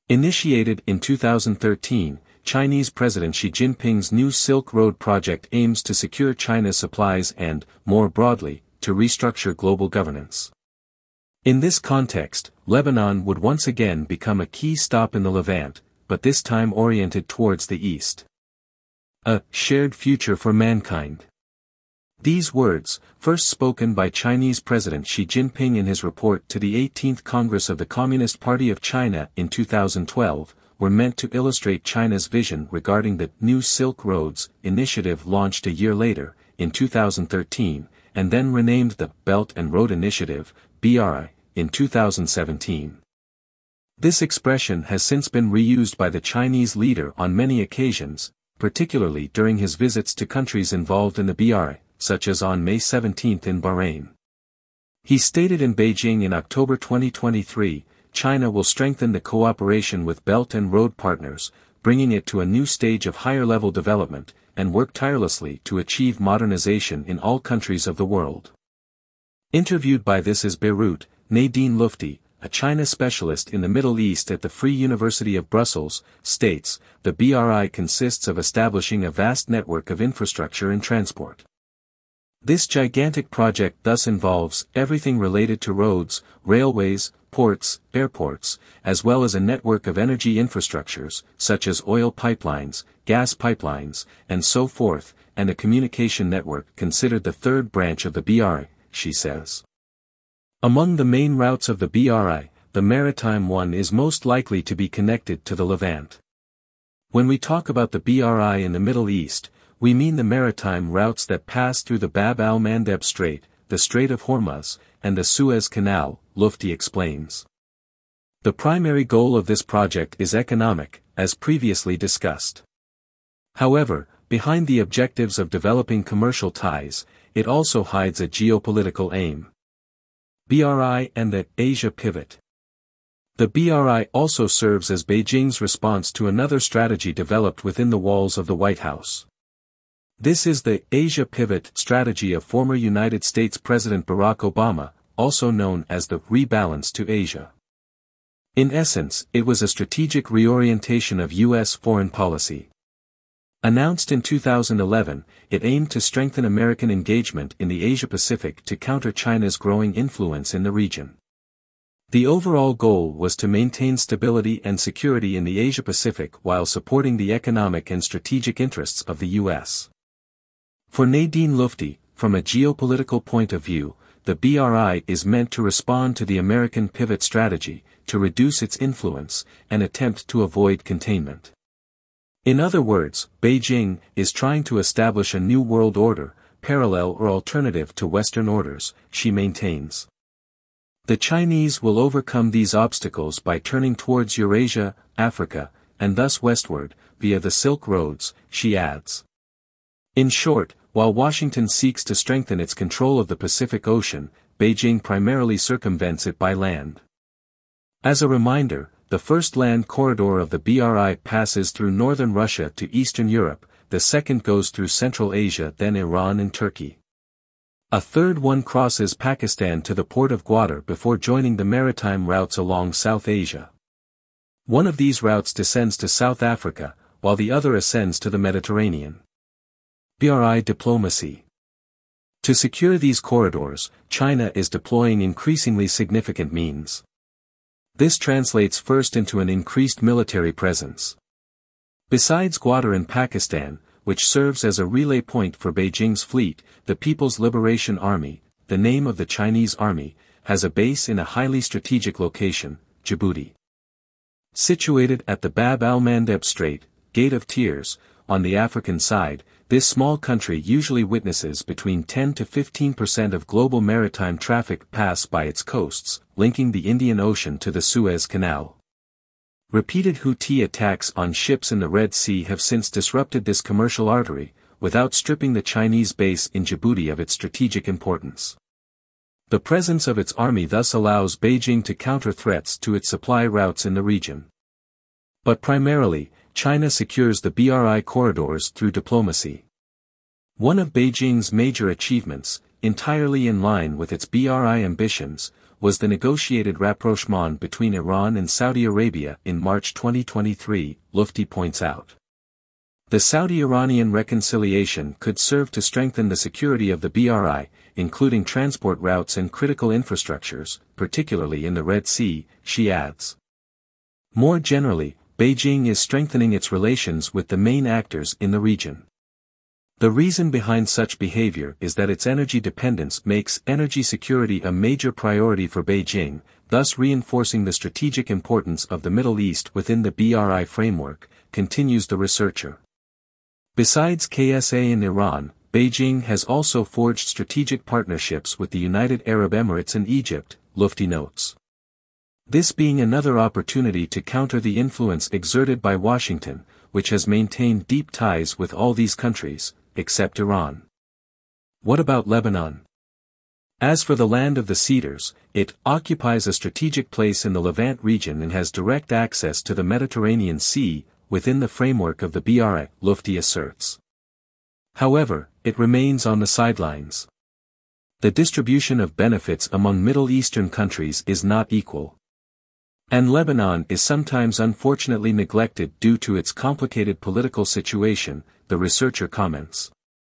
Initiated in 2013, Chinese President Xi Jinping's new Silk Road project aims to secure China's supplies and, more broadly, to restructure global governance. In this context, Lebanon would once again become a key stop in the Levant, but this time oriented towards the east. A shared future for mankind. These words, first spoken by Chinese President Xi Jinping in his report to the 18th Congress of the Communist Party of China in 2012, were meant to illustrate China's vision regarding the New Silk Roads initiative launched a year later, in 2013, and then renamed the Belt and Road Initiative, BRI, in 2017. This expression has since been reused by the Chinese leader on many occasions, particularly during his visits to countries involved in the BRI, such as on May 17 in Bahrain. He stated in Beijing in October 2023, China will strengthen the cooperation with Belt and Road partners, bringing it to a new stage of higher-level development, and work tirelessly to achieve modernization in all countries of the world. Interviewed by This Is Beirut, Nadine Lufti, a China specialist in the Middle East at the Free University of Brussels, states, the BRI consists of establishing a vast network of infrastructure and transport. This gigantic project thus involves everything related to roads, railways, ports, airports, as well as a network of energy infrastructures, such as oil pipelines, gas pipelines, and so forth, and a communication network considered the third branch of the BRI, she says. Among the main routes of the BRI, the maritime one is most likely to be connected to the Levant. When we talk about the BRI in the Middle East, we mean the maritime routes that pass through the Bab al-Mandeb Strait, the Strait of Hormuz, and the Suez Canal, Lufti explains. The primary goal of this project is economic, as previously discussed. However, behind the objectives of developing commercial ties, it also hides a geopolitical aim. BRI and the Asia Pivot. The BRI also serves as Beijing's response to another strategy developed within the walls of the White House. This is the Asia Pivot strategy of former United States President Barack Obama, also known as the rebalance to Asia. In essence, it was a strategic reorientation of U.S. foreign policy. Announced in 2011, it aimed to strengthen American engagement in the Asia-Pacific to counter China's growing influence in the region. The overall goal was to maintain stability and security in the Asia-Pacific while supporting the economic and strategic interests of the U.S. For Nadine Lufti, from a geopolitical point of view, the BRI is meant to respond to the American pivot strategy, to reduce its influence, and attempt to avoid containment. In other words, Beijing is trying to establish a new world order, parallel or alternative to Western orders, she maintains. The Chinese will overcome these obstacles by turning towards Eurasia, Africa, and thus westward, via the Silk Roads, she adds. In short, while Washington seeks to strengthen its control of the Pacific Ocean, Beijing primarily circumvents it by land. As a reminder, the first land corridor of the BRI passes through northern Russia to Eastern Europe, the second goes through Central Asia, then Iran and Turkey. A third one crosses Pakistan to the port of Gwadar before joining the maritime routes along South Asia. One of these routes descends to South Africa, while the other ascends to the Mediterranean. BRI diplomacy. To secure these corridors, China is deploying increasingly significant means. This translates first into an increased military presence. Besides Gwadar in Pakistan, which serves as a relay point for Beijing's fleet, the People's Liberation Army, the name of the Chinese army, has a base in a highly strategic location, Djibouti. Situated at the Bab al-Mandeb Strait, Gate of Tears, on the African side, this small country usually witnesses between 10 to 15% of global maritime traffic pass by its coasts, linking the Indian Ocean to the Suez Canal. Repeated Houthi attacks on ships in the Red Sea have since disrupted this commercial artery, without stripping the Chinese base in Djibouti of its strategic importance. The presence of its army thus allows Beijing to counter threats to its supply routes in the region. But primarily, China secures the BRI corridors through diplomacy. One of Beijing's major achievements, entirely in line with its BRI ambitions, was the negotiated rapprochement between Iran and Saudi Arabia in March 2023, Lufti points out. The Saudi-Iranian reconciliation could serve to strengthen the security of the BRI, including transport routes and critical infrastructures, particularly in the Red Sea, she adds. More generally, Beijing is strengthening its relations with the main actors in the region. The reason behind such behavior is that its energy dependence makes energy security a major priority for Beijing, thus reinforcing the strategic importance of the Middle East within the BRI framework, continues the researcher. Besides KSA and Iran, Beijing has also forged strategic partnerships with the United Arab Emirates and Egypt, Lufti notes. This being another opportunity to counter the influence exerted by Washington, which has maintained deep ties with all these countries, except Iran. What about Lebanon? As for the land of the Cedars, it occupies a strategic place in the Levant region and has direct access to the Mediterranean Sea, within the framework of the BRI, Lufti asserts. However, it remains on the sidelines. The distribution of benefits among Middle Eastern countries is not equal. And Lebanon is sometimes unfortunately neglected due to its complicated political situation, the researcher comments.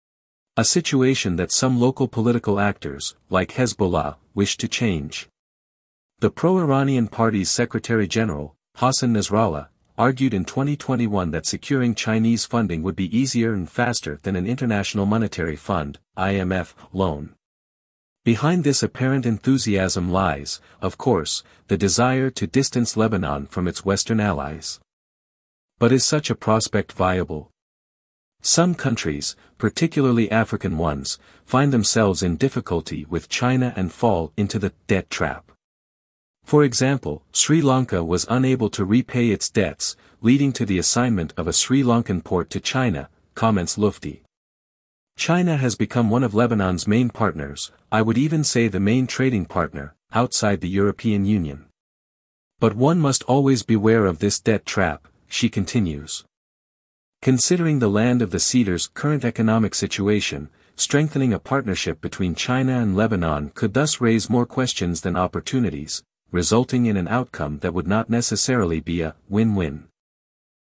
A situation that some local political actors, like Hezbollah, wish to change. The pro-Iranian party's Secretary-General, Hassan Nasrallah, argued in 2021 that securing Chinese funding would be easier and faster than an International Monetary Fund, IMF, loan. Behind this apparent enthusiasm lies, of course, the desire to distance Lebanon from its Western allies. But is such a prospect viable? Some countries, particularly African ones, find themselves in difficulty with China and fall into the debt trap. For example, Sri Lanka was unable to repay its debts, leading to the assignment of a Sri Lankan port to China, comments Lufti. China has become one of Lebanon's main partners, I would even say the main trading partner, outside the European Union. But one must always beware of this debt trap, she continues. Considering the land of the Cedars' current economic situation, strengthening a partnership between China and Lebanon could thus raise more questions than opportunities, resulting in an outcome that would not necessarily be a win-win.